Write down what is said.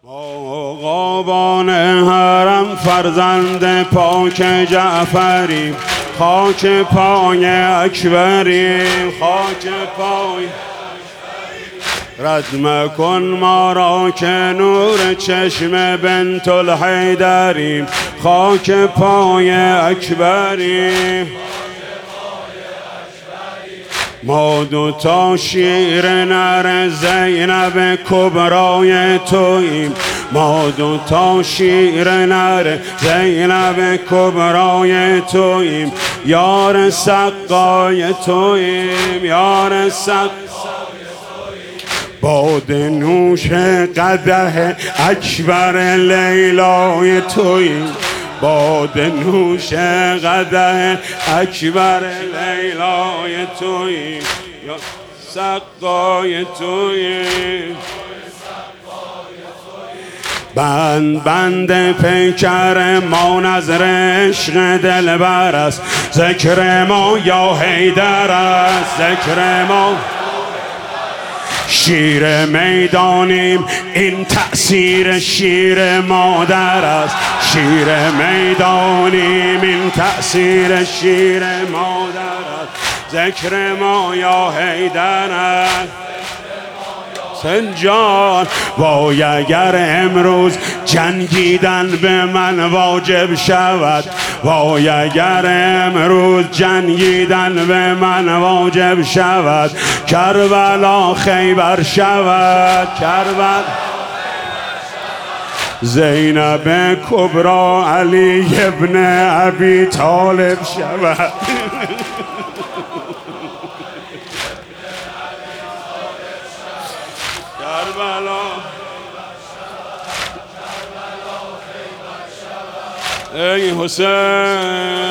آقابان حرم فرزند پاک جعفری، خاک پای اکبری، خاک پای رد مکن ما را که نور چشم بنت الحیدری، خاک پای اکبری. ما دوتا شیر نر زینب کبرای توییم، ما دوتا شیر نر زینب کبرای توییم، یار سقای توییم، یار سقای باد نوش قدح اکبر لیلای توییم، باد نوش قدح اکبر لیلای توییم، یا سقای توییم. بند بند پیکر ما نظر عشق دلبر است، ذکر ما یا حیدر است، ذکر ما شیر میدانیم، این تأثیر شیر مادر است، شیر میدانیم، این تأثیر شیر مادر است، ذکر ما یا حیدر است. سنجان وای اگر امروز جنگیدن به من واجب شود، وای اگر امروز جنگیدن به من واجب شود، کربلا خیبر شود، کربلا زینب کبرا علی ابن ابی طالب شود. ای حسین